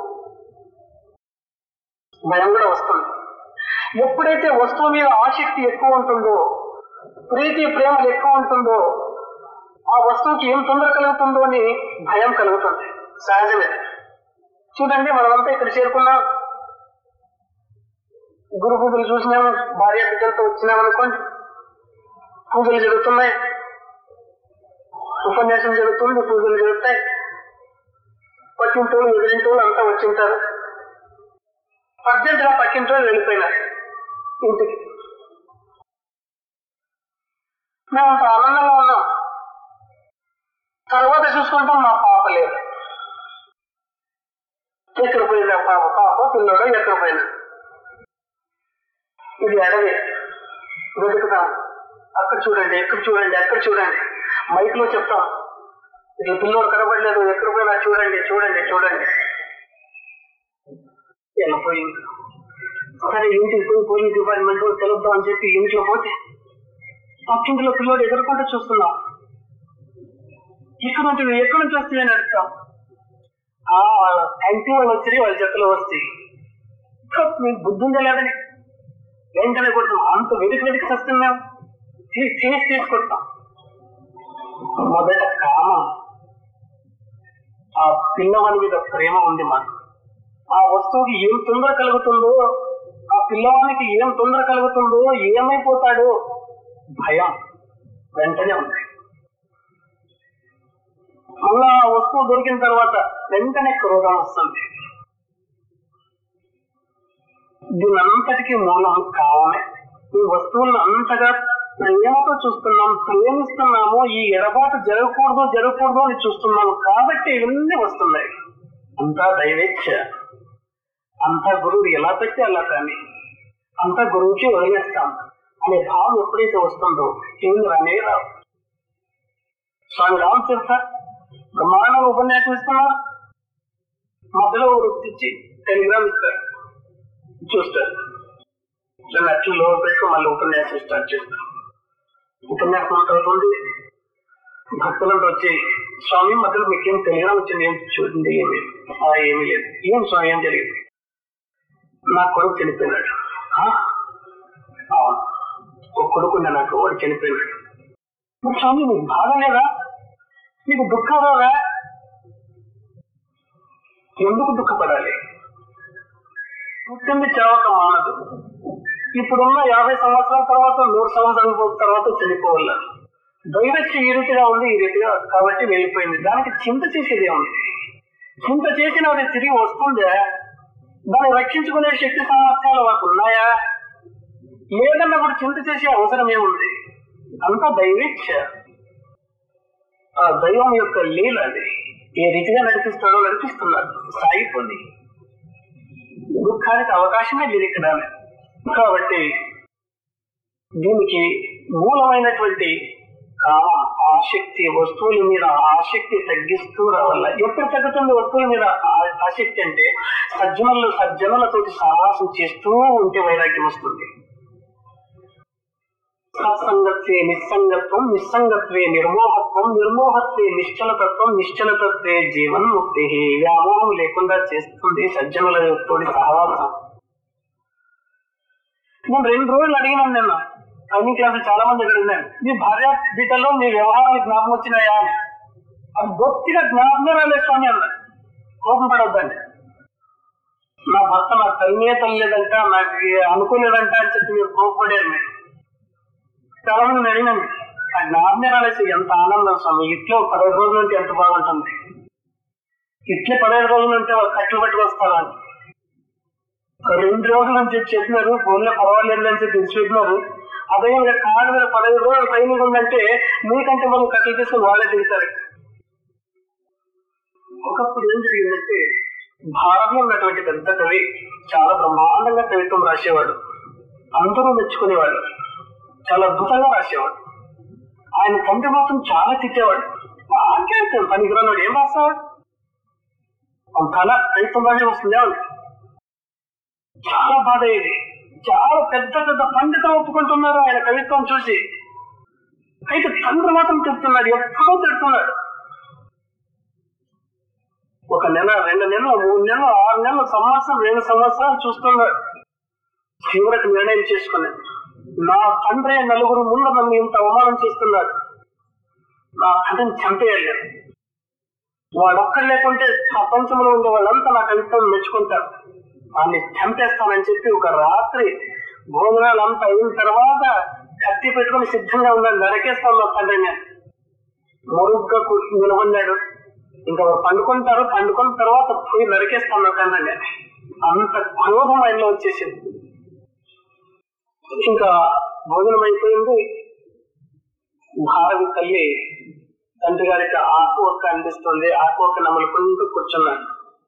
భయం కూడా వస్తుంది. ఎప్పుడైతే వస్తువు మీద ఆసక్తి ఎక్కువ ఉంటుందో, ప్రీతి ప్రేమలు ఎక్కువ ఉంటుందో, ఆ వస్తువుకి ఏం తొందర కలుగుతుందో అని భయం కలుగుతుంది. సహజమే. చూడండి, మనమంతా ఇక్కడ చేరుకున్నాం, గురు పూజలు చూసినాము, భార్య బిడ్డలతో వచ్చినామనుకోండి, పూజలు జరుగుతున్నాయి, ఉపన్యాసం జరుగుతుంది, పూజలు జరుగుతాయి, పక్కింటోళ్ళు ఎదురింటోళ్ళు అంతా వచ్చింటారు. అర్జెంటుగా పక్కింటోళ్ళు వెళ్ళిపోయినారు ఇంటికి. మేము అంత ఆనందంగా ఉన్నాం. తర్వాత చూసుకుంటాం, మా పాప లేదు. ఎక్కడ పోయిందా పాప? పాప పిల్లడో ఎక్కడ పోయినా. ఇది అడవి, వెతుకుతాం. అక్కడ చూడండి, ఎక్కడ చూడండి, అక్కడ చూడండి, మైక్ లో చెప్తాం. ఇది పిల్లోడు కనబడలేదు, ఎక్కడ పోయినా చూడండి చూడండి చూడండి. ఎలా పోయింది? సరే, ఇంటికి పోయి పోలీస్ డిపార్ట్మెంట్ తెలుద్దాం అని చెప్పి ఇంట్లో పోతే పక్కింటిలో పిల్లోడు ఎదుర్కొంటూ చూస్తున్నాం. ఇక్కడ ఉంటుంది, ఎక్కడ నుంచి వస్తుంది అని అడుగుతాం. యాంటీ వాళ్ళు వచ్చి వాళ్ళ జతలో వస్తాయి. మీకు బుద్ధి ఉందా లేదని వెంటనే కొడతాం. అంత వెతికి వస్తున్నాం, తీసుకొడతాం. మొదట కామం, ఆ పిల్లవాడి మీద ప్రేమ ఉంది మాకు. ఆ వస్తువుకి ఏం తొందర కలుగుతుందో, ఆ పిల్లవానికి ఏం తొందర కలుగుతుందో, ఏమైపోతాడో భయం వెంటనే ఉంది. మళ్ళా ఆ వస్తువు దొరికిన తర్వాత వెంటనే క్రోధం వస్తుంది. దీనంతటికీ మూలం కావమే. ఈ వస్తువులను అంతగా ప్రేమతో చూస్తున్నాం, ప్రేమిస్తున్నాము. ఈ ఎడబాటు జరగకూడదు అని చూస్తున్నాము కాబట్టి ఇవన్నీ వస్తున్నాయి. అంతా దైవేచ్ఛ, అంతా గురువు ఎలా పెట్టి అలా కానీ, అంతా గురువుకి వదిలేస్తాం అనే భావం ఎప్పుడైతే వస్తుందో ఏమి రానే రావు. స్వామి రామతీర్థ బ్రహ్మాండంగా ఉపన్యాసం ఇస్తున్నారు. మధ్యలో వృత్తిచ్చి టెలిగ్రామ్ ఇస్తారు, చూస్తారు. అట్లా లో పెట్టుకు మళ్ళీ ఉపన్యాసం స్టార్ట్ చేస్తారు. ఉపన్యాసం అవుతుంది. భక్తులంతా వచ్చి, స్వామి మధ్యలో మీకేం టెలిగ్రామ్ వచ్చింది, ఏం చూడండి. ఏమీ లేదు. ఏం స్వామి, ఏం జరిగింది? నా కొడుకు చనిపోయినాడు. అవును, ఒక కొడుకున్నా నాకు, వాడు చనిపోయినాడు. స్వామి మీకు బాధ లేదా? మీకు దుఃఖం రాదా? ఎందుకు దుఃఖపడాలి? పుట్టింది చావక మానదు. ఇప్పుడున్న 50 సంవత్సరాల తర్వాత 100 సంవత్సరాల తర్వాత చనిపోవాల. దైవచ్ఛ ఈ రీతిగా ఉంది, ఈ రీతిగా కాబట్టి వెళ్ళిపోయింది. దానికి చింత చేసేదే ఉంది. చింత చేసిన అది తిరిగి వస్తుందే, దాన్ని రక్షించుకునే శక్తి సామర్థ్యాలు మాకు ఉన్నాయా? లేదన్నప్పుడు చింత చేసే అవసరం ఏముంది? అంతా దైవేచ్ఛ. ఆ దైవం యొక్క లీల అది. ఏ రీతిగా నడిపిస్తాడో నడిపిస్తున్నాడు. సాగిపోండి, దుఃఖానికి అవకాశమే లేదు ఇక్కడ. కాబట్టి దీనికి మూలమైనటువంటి కామం, ఆసక్తి, వస్తువుల మీద ఆసక్తి తగ్గిస్తూ రావాల. ఎప్పుడు తగ్గుతుంది వస్తువుల మీద ఆసక్తి అంటే సజ్జనులతోటి సహవాసం చేస్తూ ఉంటే వైరాగ్యం వస్తుంది. సత్సంగత్వే నిస్సంగత్వం, నిస్సంగత్వే నిర్మోహత్వం, నిర్మోహత్వే నిశ్చలతత్వం, నిశ్చలతత్వే జీవన్ముక్తి. వ్యామోహం లేకుండా చేస్తుంది సజ్జనులతోటి సహవాసం. నేను 2 రోజులు అడిగినాను. నిన్న ట్రైనింగ్ క్లాస్ చాలా మంది అడిగినాను, మీ భార్య బిడ్డలో మీ వ్యవహారాలు జ్ఞాపకం వచ్చినాయా అని. అది బొత్తిగా జ్ఞాపకం రాలేదు స్వామి అన్నారు. కోపం పడొద్దండి. నా భర్త నాకు తల్లినే తల్లిదంట, నాకు అనుకోలేదంట అని చెప్పి మీరు కోపపడారు. మీరు చాలా మంది అడిగినాను, ఆ జ్ఞాపకం రాలేసి ఎంత ఆనందం స్వామి. ఇట్లా 15 రోజుల నుంచి ఎంత బాగుంటుంది. ఇట్లే 15 రోజుల నుంచి వాళ్ళు కట్లు పట్టుకు వస్తారు అని 2 రోజుల నుంచి చెప్పినారు. ఫోన్లో పర్వాలేదు అని చెప్పి తెలిసిపెట్టినారు. అదే కాదు మీద 15 రోజులు ట్రైనింగ్ ఉందంటే మీకంటే మనం కట్లు తీసుకుని వాళ్ళే దిగుతారు. ఒకప్పుడు ఏం జరిగిందంటే, భారతంలో ఉన్నటువంటి పెద్ద కవి చాలా బ్రహ్మాండంగా కవిత్వం రాసేవాడు. అందరూ మెచ్చుకునేవాడు. చాలా అద్భుతంగా రాసేవాడు. ఆయన తండ్రి మాత్రం చాలా తిట్టేవాడు. పనికిరాడు, ఏం రాస్తాడు? అంతలా కవిత్వంలోనే వస్తుంది. చాలా బాధ ఇది. చాలా పెద్ద పెద్ద పండితం ఒప్పుకుంటున్నారు ఆయన కవిత్వం చూసి. అయితే తండ్రి మాత్రం తిడుతున్నాడు, ఎప్పుడూ తిడుతున్నాడు. 1 నెల, 2 నెలలు, 3 నెలలు, 6 నెలలు, సంవత్సరం, 2 సంవత్సరాలు చూస్తున్నాడు. చివరికి నిర్ణయం చేసుకున్నాడు, నా తండ్రి 4 ముందు నన్ను ఇంత అవమానం చేస్తున్నాడు, నా తండ్రిని చంపేయాలి. వాడొక్కడు లేకుంటే ప్రపంచంలో ఉండే వాళ్ళంతా నా కవిత్వం మెచ్చుకుంటారు, వాడిని చంపేస్తానని చెప్పి ఒక రాత్రి భోజనాలంతా అయిన తర్వాత కత్తి పెట్టుకుని సిద్ధంగా ఉన్నాడు, నరకేస్తాను నా తండ్రిని. మరుగ్గా నిలబడినాడు. ఇంకా పండుకుంటారు, పండుకున్న తర్వాత పోయి నరికేస్తాను నా తండ్రిని. అంత క్రోధం ఆయనలో వచ్చేసింది. ఇంకా భోజనం అయిపోయింది. భారవి తల్లి తండ్రి గారికి ఆకు ఒక్క అనిపిస్తుంది, ఆకు ఒక్క నమలుకుంటూ కూర్చున్నాడు.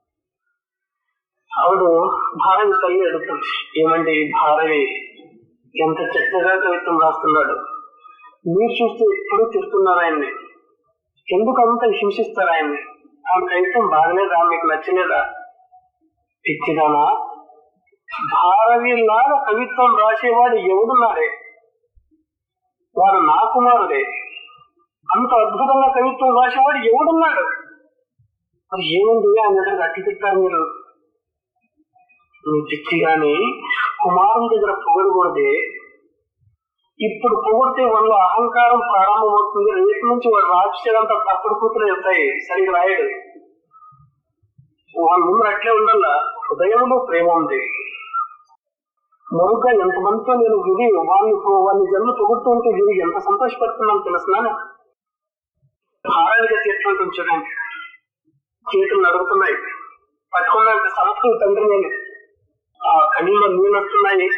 ఆవిడ భారవి తల్లి అడుగుతుంది, ఏమండి భారవి ఎంత చక్కగా కవిత్వం రాస్తున్నాడు, మీరు చూస్తే ఎప్పుడూ తిడుతున్నారు ఆయన్ని, ఎందుకు అంత హింసిస్తారు ఆయన్ని, ఆ కవిత్వం బాగలేదా, మీకు నచ్చలేదా? పిచ్చిదానా, భారవి లాగా కవిత్వం రాసేవాడు ఎవడున్నాడే, వాడు నా కుమారుడే. అంత అద్భుతంగా కవిత్వం రాసేవాడు ఎవడున్నాడు? మరి ఏముంది ఆయన దగ్గర అట్టి తిట్టారు మీరు? నీ పిచ్చి గాని కుమారుని దగ్గర పొగడకూడదే. ఇప్పుడు పొగిడితే వాళ్ళు అహంకారం ప్రారంభమవుతుంది, రేపు నుంచి వాడు రాసేదంతా తప్పుడు కూతురు వెళ్తాయి, సరిగ్గా రాయడు. వాళ్ళ ముందు అట్లే ఉండాల, హృదయంలో ప్రేమ ఉంది. మరుగ్గా ఎంతమందితో నేను విని వాళ్ళని జన్మ పొగుడుతూ ఉంటే విని ఎంత సంతోషపడుతున్నాను తెలుసునా? భారాన్ని గట్టి ఎట్లా చూడండి, చేతులు నడుగుతున్నాయి, పట్టుకున్నాక సంస్కృతి తండ్రి నేను ఆ కనీలో నీళ్ళు వస్తున్నాయి,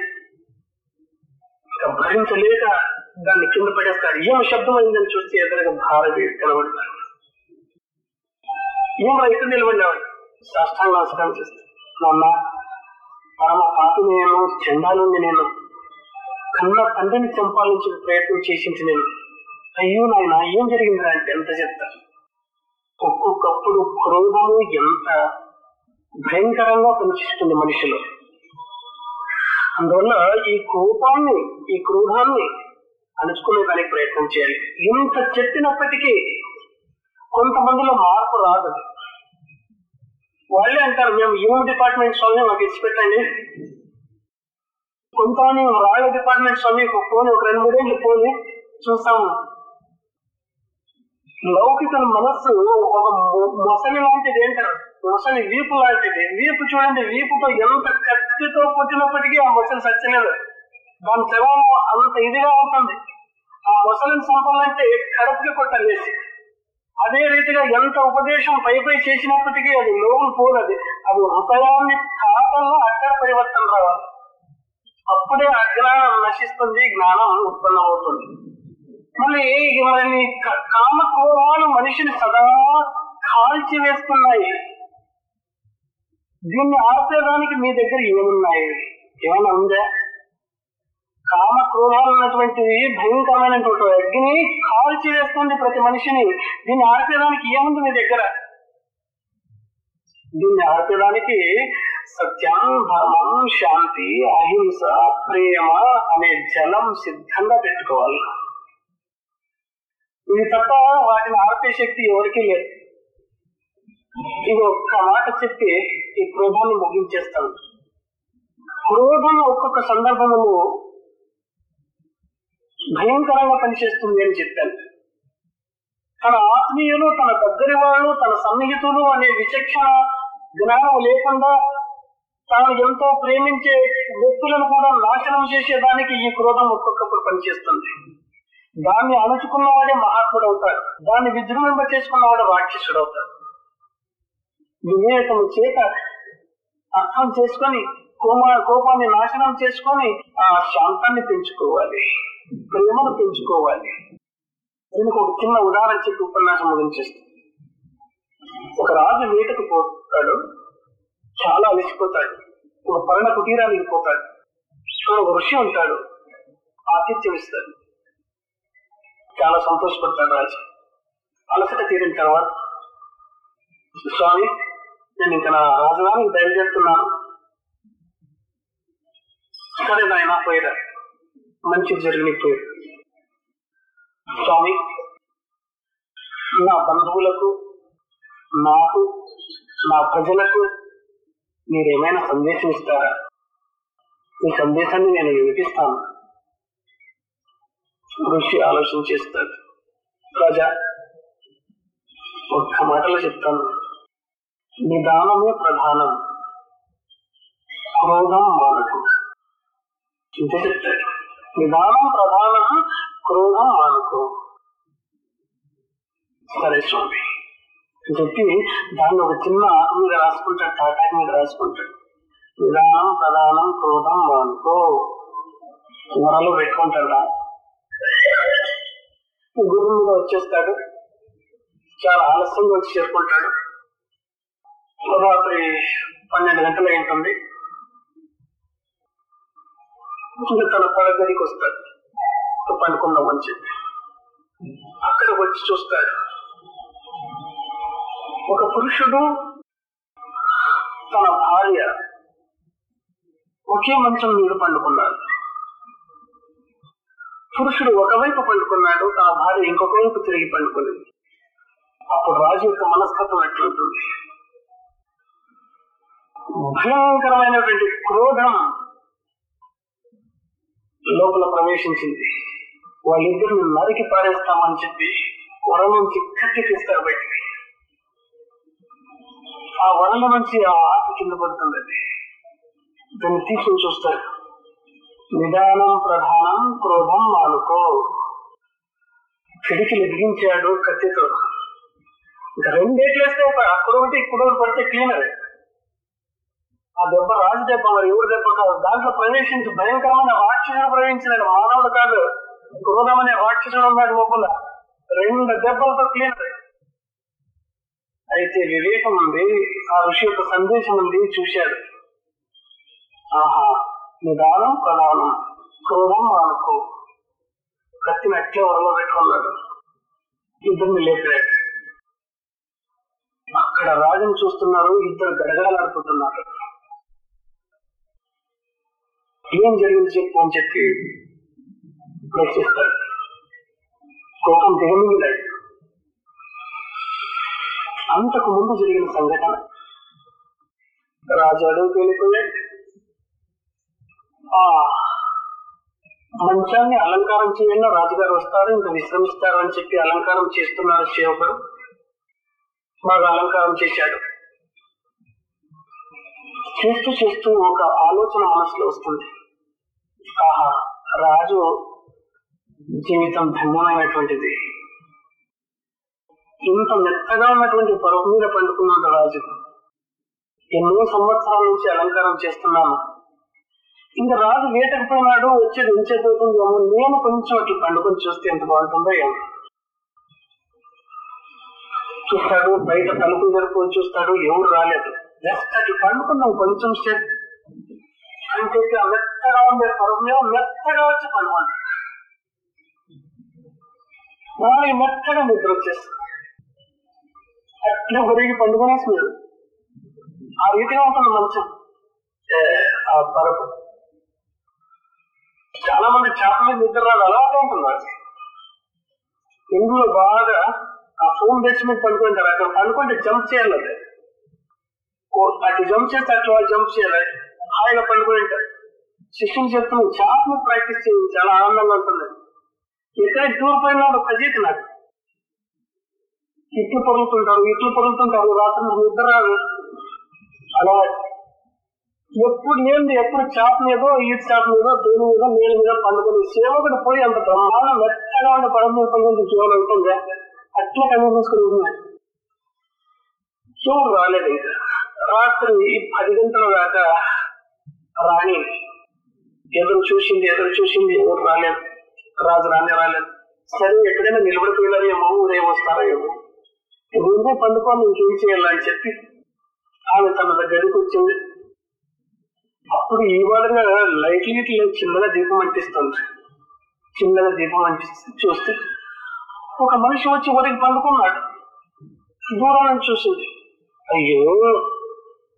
భరించలేక దాన్ని కింద పడేస్తాడు. ఏం శబ్దం అయిందని చూస్తే ఎదురుగా భారతి కనబడతాడు. ఏం రైతు నిలబడినాడు, సాష్టాంగ నమస్కారం చేస్తాడు. నాన్న, పరమ పాపి నేను, చండాలుంది నేను, కన్న తండ్రిని చంపాలించిన ప్రయత్నం చేసింది నేను. అయ్యో నాయన ఏం జరిగిందిరా అంటే ఎంత చెప్తారు. ఒక్కొక్కప్పుడు క్రోధము ఎంత భయంకరంగా పనిచేస్తుంది మనిషిలో. అందువల్ల ఈ కోపాన్ని, ఈ క్రోధాన్ని అణుచుకునేదానికి ప్రయత్నం చేయాలి. ఇంత చెప్పినప్పటికీ కొంతమందిలో మార్పు రాదు. వాళ్ళే అంటారు, మేము యూమ్ డిపార్ట్మెంట్ స్వామి మాకు ఇచ్చి పెట్టండి, కొంతమంది రాళ్ళ డిపార్ట్మెంట్ స్వామి పోని ఒక 2-3 ఏళ్ళు పోని చూస్తాము. లౌకిక మనస్సు ఒక మొసలి లాంటిది ఏంటారు, మొసలి వీపు లాంటిది. వీపు చూడండి, వీపుతో ఎంత కత్తితో కొట్టినప్పటికీ ఆ మొసలి సచ్చలేదు, దాని శవం అంత ఇదిగా ఉంటుంది. ఆ మొసలిని చంపాలంటే కడుపుకి కొట్టలేసి, అదే రీతిగా ఎంత ఉపదేశం పై చేసినప్పటికీ అది లోపల పోదు. అది హృదయాన్ని కాపంలో అక్కడ పరివర్తన రావాలి. అప్పుడే అజ్ఞానం నశిస్తుంది, జ్ఞానం ఉత్పన్నమవుతుంది. మళ్ళీ కామక్రోధాలు మనిషిని సదా కాల్చి వేస్తున్నాయి. దీన్ని ఆర్పేదానికి మీ దగ్గర ఏమున్నాయి? ఏమైనా ఉందా? కామక్రోధాలు ఉన్నటువంటివి భయంకరమైనటువంటి అగ్ని కాల్చి వేస్తుంది ప్రతి మనిషిని. దీన్ని ఆర్పేదానికి ఏముంది మీ దగ్గర? దీన్ని ఆర్పేదానికి సత్యం, ధర్మం, శాంతి, అహింస, ప్రేమ అనే జలం సిద్ధంగా పెట్టుకోవాలి. ఇది తప్ప వాటిని ఆర్పే శక్తి ఎవరికీ లేదు. ఇది ఒక్క మాట చెప్పి ఈ క్రోధాన్ని ముగించేస్తాను. క్రోధం ఒక్కొక్క సందర్భంలో భయంకరంగా పనిచేస్తుంది అని చెప్పాను. తన ఆత్మీయులు, తన దగ్గరి వాళ్ళు, తన సన్నిహితులు అనే విచక్షణ జ్ఞానం లేకుండా తాను ఎంతో ప్రేమించే వ్యక్తులను కూడా నాశనం చేసేదానికి ఈ క్రోధం ఒక్కొక్కప్పుడు పనిచేస్తుంది. దాన్ని అణుచుకున్నవాడే మహాత్ముడు అవుతాడు, దాన్ని విజృంభింప చేసుకున్నవాడు రాక్షసుడు అవుతాడు. వివేకము చేత అర్థం చేసుకొని కోపాన్ని నాశనం చేసుకొని ఆ శాంతాన్ని పెంచుకోవాలి, ప్రేమను పెంచుకోవాలి. దీనికి ఒక చిన్న ఉదాహరణ చెప్పి ఉపన్యాసం ముగించేస్తాను. ఒక రాజు వేటకు పోతాడు, చాలా అలసిపోతాడు, ఒక పర్ణ కుటీరానికి పోతాడు. ఒక ఋషి ఉంటాడు, ఆతిథ్యం ఇస్తాడు, చాలా సంతోషపడతాడు రాజు. అలసట తీరిన తర్వాత, స్వామి నేను ఇంకా నా రాజధానికి బయలుదేరుతున్నాను. సరే నాయన పోయిరా, మంచి జరిగిపోయారు. స్వామి, నా బంధువులకు, నాకు, నా ప్రజలకు మీరేమైనా సందేశం ఇస్తారా? ఈ సందేశాన్ని నేను వినిపిస్తాను. ఋషి ఆలోచన చేస్తాడు. రాజా, ఒక్క మాటలో చెప్తాను, నిదానమే ప్రధానం, క్రోధం మానకు. ఇంత చెప్తాడు. నిదానం ప్రధానం, క్రోధం మానకు. సరే స్వామి చెప్పి దాన్ని ఒక చిన్న ఆకు మీద రాసుకుంటాడు, తాటాకు మీద రాసుకుంటాడు. నిదానం ప్రధానం, క్రోధం మానుకో. వరలో పెట్టుకుంటాడు. గురువు మీద వచ్చేస్తాడు. చాలా ఆలస్యంగా వచ్చి చేరుకుంటాడు. రాత్రి 12 గంటలు అయింటుంది. ఇంకా తన పడగదికి వస్తాడు, పండుకుందామని చెప్పి. అక్కడ వచ్చి చూస్తాడు, ఒక పురుషుడు తన భార్య ఒకే మంచం మీద పండుకున్నాడు. పురుషుడు ఒకవైపు పండుకున్నాడు, తన భార్య ఇంకొక వైపు తిరిగి పండుకున్నది. అప్పుడు రాజు యొక్క మనస్తత్వం ఎట్లుంటుంది? భయంకరమైనటువంటి క్రోధం లోపల ప్రవేశించింది. వాళ్ళిద్దరిని నరికి పారేస్తామని చెప్పి వరం నుంచి కట్టి తీస్తారు బయటికి. ఆ వరంల నుంచి ఆ ఆకు కింద పడుతుంది. దాన్ని తీసుకుని చూస్తాడు. నిదానం ప్రధానం, క్రోధం మానుకో. పిడికిలు బిగించాడు కత్తితో. ఇంకా 2 ఏట్లేస్తే అక్కడొకటి ఇక్కడొకటి పడితే క్లీనర్. ఆ దెబ్బ రాజు దెబ్బ, మరి ఎవరు దెబ్బ కాదు. దాంట్లో ప్రవేశించి భయంకరమైన రాక్షసుడు ప్రవేశించినాడు. మానవుడు కాదు, క్రోధం అనే రాక్షసుడు ఉన్నాడు లోపల. 2 దెబ్బలతో క్లీనర్. అయితే వివేకం ఉంది, ఆ ఋషి యొక్క సందేశం ఉంది, చూశాడు. ఆహా, నిదానం ప్రధానం, క్రోధం మానుకో. కత్తిని అట్లే వరలో పెట్టుకున్నాడు. ఇద్దరిని లేపాడు. అక్కడ రాజును చూస్తున్నారు, ఇద్దరు గడగడలాడుకుంటున్నారు. ఏం జరిగింది చెప్పు అని చెప్పి ప్రశ్నిస్తాడు. కోపం దిగమింగిలాడు. అంతకు ముందు జరిగిన సంఘటన. రాజు అడుగుకి వెళ్ళిపోయాడు. ఆ మంచాన్ని అలంకారం చేయండి, రాజుగారు వస్తారు, ఇంకా విశ్రమిస్తారు అని చెప్పి అలంకారం చేస్తున్నారు సేవకుడు. బాగా అలంకారం చేశాడు. చేస్తూ చేస్తూ ఒక ఆలోచన మనసులో వస్తుంది. ఆహా, రాజు జీవితం ధన్యమైనటువంటిది. ఇంత మెత్తగా ఉన్నటువంటి పరుపు మీద పండుకున్నాడు రాజు. ఎన్నో సంవత్సరాల నుంచి అలంకారం చేస్తున్నాను. ఇంకా రాజు వేటకపోయినాడు, వచ్చేది ఉంచేపోతుంది. నేను కొంచెం అట్లా పండుకొని చూస్తే ఎంత బాగుంటుందో ఏమో. చూస్తాడు, బయట తలుపు జరుపుకొని చూస్తాడు, ఎవరు రాలేదు. జస్ట్ అట్లా పండుకున్నాం కొంచెం సేపు అని చెప్పి ఆ మెత్తగా ఉండే పరుపు మీద మెత్తగా వచ్చి పండుకుంటాడు. వాళ్ళకి మెత్తగా నిద్ర వచ్చేస్తుంది. అట్లా ఒరిగి పండుకొనేసినాడు. ఆ రీతిగా ఉంటుంది మంచం, ఆ పరుపు. చాలా మంది చేప మీద నిద్ర రాదు, అలాగే ఉంటుంది. ఇందులో బాగా ఆ ఫోన్ బెడ్స్ మీద పడుకుంటారు. అక్కడ పడుకుంటే జంప్ చేయాలి. అదే అటు జంప్ చేస్తే అట్లా వాళ్ళు జంప్ చేయాలి. హాయిగా పడుకుని ఉంటారు. శిష్యుని చెప్తున్నాను, చేప మీద ప్రాక్టీస్ చేయండి, చాలా ఆనందంగా ఉంటుంది. ఎక్కడ టూర్ పోయినా ఒక జీతి నాకు ఇట్లు పొరుగుతుంటారు, రాత్రి నిద్ర రాదు. అలా ఎప్పుడు ఏంది, ఎప్పుడు చేప మీదో, ఈత చేప మీదో, దేని మీద, నీళ్ళ మీద పండుకొని సేవకుడు పోయి అంత బ్రహ్మాండం మెత్తగా ఉండే పడవ మీద పండుకుంటే చూడాలి ఉంటుంది. అట్లా కన్ను తీసుకుని ఉన్నాయి. చూడు రాలేదు. ఇంకా రాత్రి 10 గంటల దాకా రాణి ఎదురు చూసింది, ఎవరు రాలేదు. రాజు రాలేదు. సరే, ఎక్కడైనా నిలబడిపోయినారు ఏమో, ఊరే వస్తారో ఏమో, ముందే పండుకొని ఇంకేం చేయాలని చెప్పి ఆమె తన దగ్గరికి వచ్చింది. అప్పుడు ఈ వారంగా లైట్లు చిన్నగా దీపం అంటిస్తుంది. చిన్నగా దీపం అంటిస్తే చూస్తే ఒక మనిషి వచ్చి ఊరికి పండుకున్నాడు. దూరం నుంచి చూసింది. అయ్యో,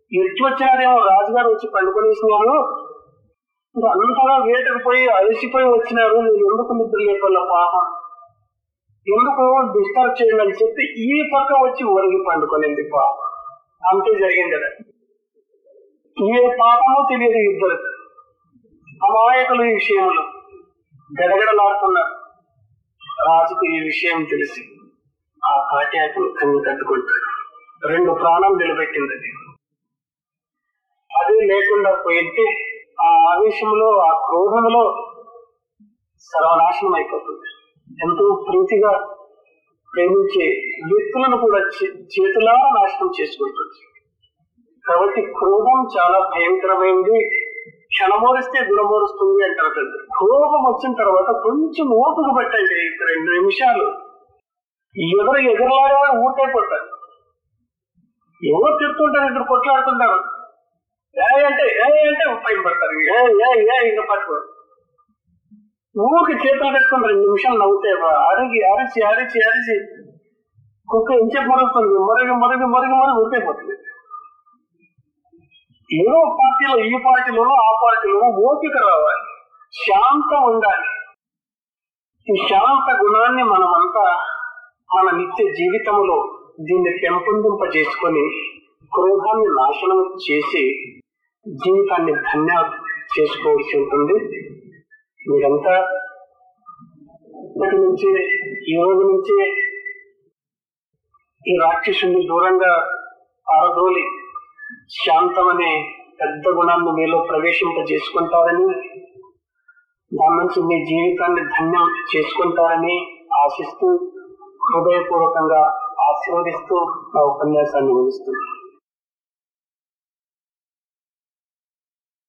ఎట్లు వచ్చినారేమో రాజుగారు వచ్చి పండుకొనేసినారు, ఇంకా అంతగా వేటకు పోయి అలసిపోయి వచ్చినారు, నేను ఎందుకు నిద్ర లేపల్ల పాపం, ఎందుకు డిస్టర్బ్ చేయండి అని చెప్పి ఈ పక్క వచ్చి ఒరిగి పండుకొనింది పాపం. అంతే జరిగింది కదా. ఏ పాపమో తెలియదు ఇద్దరు అమాయకులు ఈ విషయంలో గడగడలాడుతున్నారు. రాజుకు ఈ విషయం తెలిసి ఆ కాట్యాకులు కన్ను కట్టుకుంటాడు. 2 ప్రాణం నిలబెట్టింది. అదే లేకుండా పోయింటే ఆ ఆవేశంలో ఆ క్రోధంలో సర్వనాశనం అయిపోతుంది. ఎంతో ప్రీతిగా ప్రేమించే వ్యక్తులను కూడా చేతులారా నాశనం చేసుకుంటుంది. కాబట్టి క్రోధం చాలా భయంకరమైంది. క్షణమోరిస్తే గుణమోరుస్తుంది అంటారు పెద్దలు. కోపం వచ్చిన తర్వాత కొంచెం ఓపిక పట్టండి, 2 నిమిషాలు. ఎదురులాడేవాడు ఊటైపోతారు. ఎవరు తిడుతుంటారు, ఇద్దరు కొట్లాడుతుంటారు, అంటే పైన పడతారు, ఇంకా పట్టుకోరు. ఊరికి చేతులు కట్టుకుని 2 నిమిషాలు నవ్వుతే అరిగి అరిచి అరిచి అరిచి కుక్క ఇంచె మరుగుతుంది, మరుగు ఊరికైపోతుంది. ఏదో పార్టీలో ఈ పార్టీలోనో ఆ పార్టీలోనో ఓపిక రావాలి, శాంతం ఉండాలి. ఈ శాంత గుణాన్ని మనమంతా మన నిత్య జీవితంలో దీన్ని పెంపొందింపజేసుకొని క్రోధాన్ని నాశనం చేసి జీవితాన్ని ధన్య చేసుకోవాల్సి ఉంటుంది. మీరంతా ఇప్పటి నుంచి ఈ రోజు నుంచి ఈ రాక్షసుని దూరంగా పారదోలి శాంతమనే పెద్ద గుణాన్ని మీలో ప్రవేశింపజేసుకుంటారని, దాని నుంచి మీ జీవితాన్ని ధన్యం చేసుకుంటారని ఆశిస్తూ హృదయపూర్వకంగా ఆశీర్వదిస్తూ నా ఉపన్యాసాన్ని ముగిస్తున్నాను.